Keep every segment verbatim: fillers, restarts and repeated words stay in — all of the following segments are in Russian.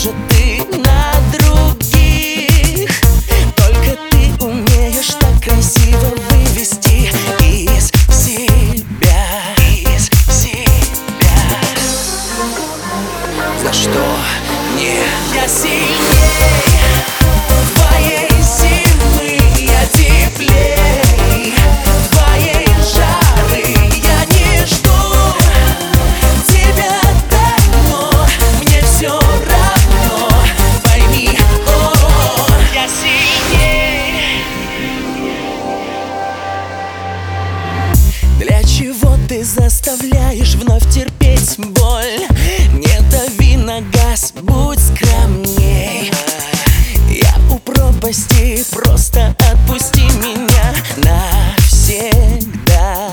может, ты на других. Только ты умеешь так красиво вывести из себя, из себя. За что мне я сильней твоей силы, я теплей твоей жары, я не жду тебя давно, мне все равно, пойми, о, я сильней. Для чего ты заставляешь вновь терпеть боль? Не дави на газ, будь скромней. Я у пропасти, просто отпусти меня навсегда.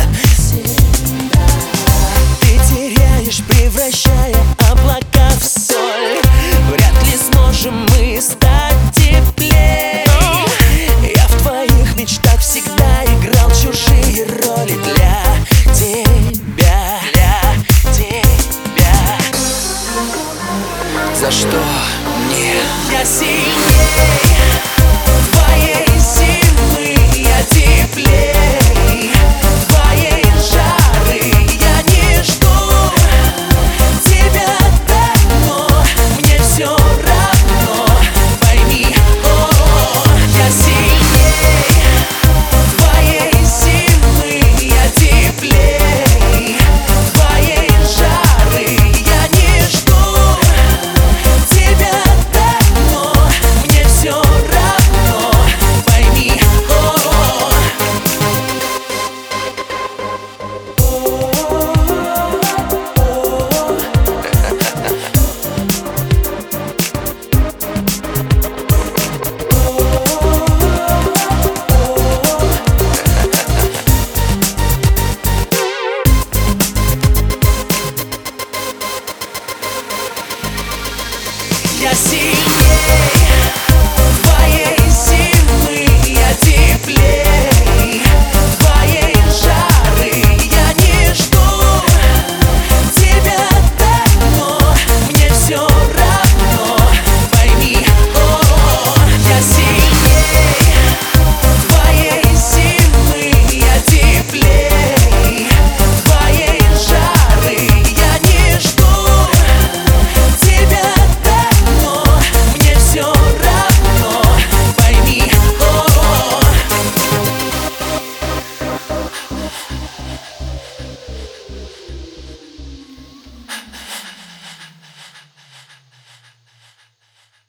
Ты теряешь, превращая облака в соль. Вряд ли сможем мы стать теплей. Я в твоих мечтах всегда играл чужие роли для тебя, для тебя. За что мне я сильней твоей силы, я теплей твоей жары, я не жду тебя давно, мне все равно, пойми, о, я сильней твоей силы, я теплей твоей жары, я не жду тебя давно, мне все равно, пойми, о. Я сильней твоей силы, я теплей